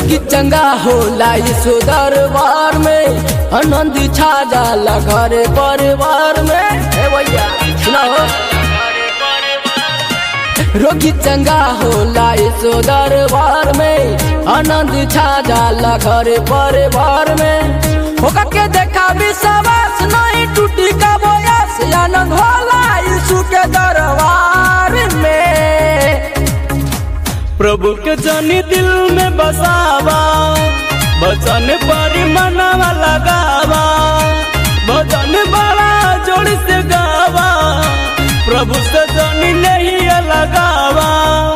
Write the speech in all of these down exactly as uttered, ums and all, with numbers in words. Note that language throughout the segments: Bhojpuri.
रोगी चंगा होला इस दरबार में, आनंद छा जाला घर परिवार में। ए भैया सुनाओ, रोगी चंगा होला इस दरबार में, आनंद छा जाला घर परिवार में। होगा के देखा विश्वास नहीं टूटी का बोयास, आनंद होला यीशु के दरबार में। प्रभु के जानी दिल में बसावा, भजन पर मनवा लगावा, भजन बड़ा जोड़ से गावा, प्रभु से जानी नहीं लगावा।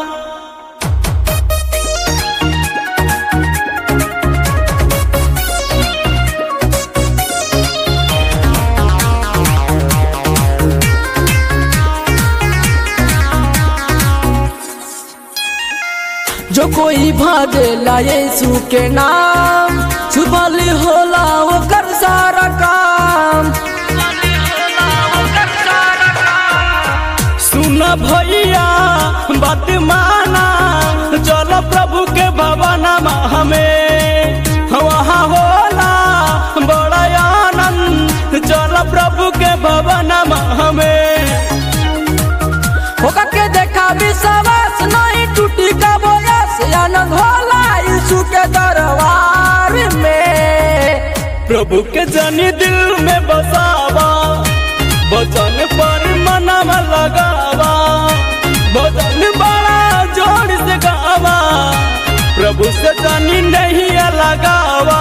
जो कोई भाजेला यीशु के नाम, सुफल होला ओकर सारा काम। सुना भैया बात माना, चलो प्रभु के भवन हमें, वहाँ होला बड़ा आनंद, चलो प्रभु के भवन हमें। होगा के देखा विश्वास नहीं टूटी का बोयास, आनंद होला यीशु के दरबार में। प्रभु के जानी दिल में बसावा, भजन पर मनवा लगावा, भजन बड़ा जोड़ से गावा, प्रभु से जानी नहीं लगावा।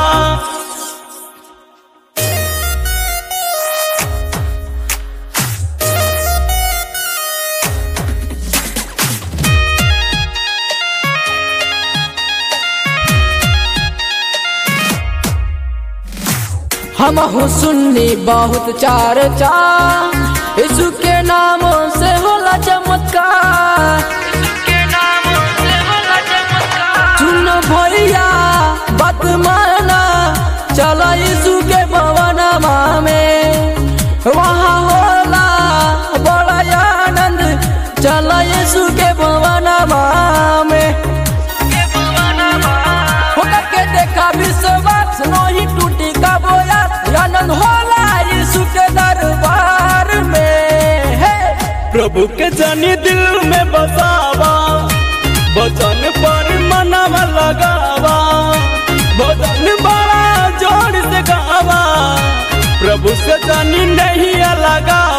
हम हो सुन्नी बहुत चर्चा, यीशु के नामों से होला चमत्कार। सुनो भैया बात माना, चलो यीशु के भवन में, वहाँ होला बड़ा आनंद, चलो यीशु के भवन में। होगा के देखा विश्वास नहीं टूटी का बोया, आनंद होला यीशु के दरबार में। हे प्रभु के जानी दिल में बसावा, भजन पर मनवा लगावा, भजन बड़ा जोड़ से गावा, प्रभु से जानी नहीं लगावा।